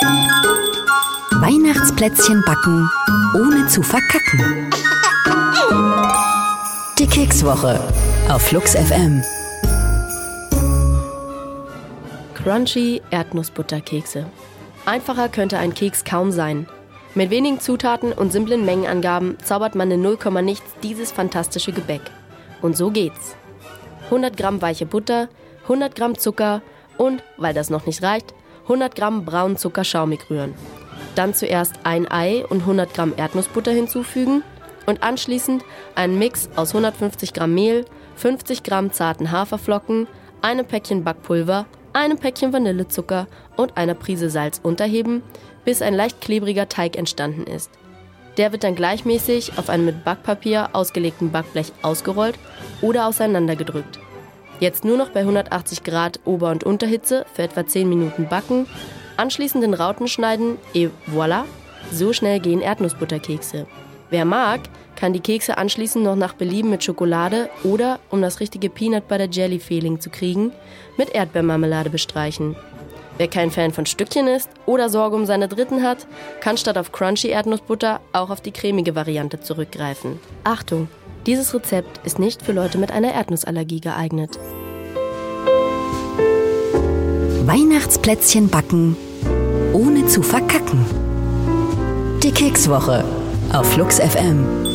Weihnachtsplätzchen backen, ohne zu verkacken. Die Kekswoche auf Flux FM. Crunchy Erdnussbutterkekse. Einfacher könnte ein Keks kaum sein. Mit wenigen Zutaten und simplen Mengenangaben zaubert man in 0, nichts dieses fantastische Gebäck. Und so geht's. 100 Gramm weiche Butter, 100 Gramm Zucker und, weil das noch nicht reicht, 100 Gramm braunen Zucker schaumig rühren. Dann zuerst ein Ei und 100 Gramm Erdnussbutter hinzufügen und anschließend einen Mix aus 150 Gramm Mehl, 50 Gramm zarten Haferflocken, einem Päckchen Backpulver, einem Päckchen Vanillezucker und einer Prise Salz unterheben, bis ein leicht klebriger Teig entstanden ist. Der wird dann gleichmäßig auf einem mit Backpapier ausgelegten Backblech ausgerollt oder auseinandergedrückt. Jetzt nur noch bei 180 Grad Ober- und Unterhitze für etwa 10 Minuten backen, anschließend in Rauten schneiden, et voilà, so schnell gehen Erdnussbutterkekse. Wer mag, kann die Kekse anschließend noch nach Belieben mit Schokolade oder, um das richtige Peanut Butter Jelly Feeling zu kriegen, mit Erdbeermarmelade bestreichen. Wer kein Fan von Stückchen ist oder Sorge um seine Dritten hat, kann statt auf Crunchy Erdnussbutter auch auf die cremige Variante zurückgreifen. Achtung, dieses Rezept ist nicht für Leute mit einer Erdnussallergie geeignet. Weihnachtsplätzchen backen, ohne zu verkacken. Die Kekswoche auf Flux FM.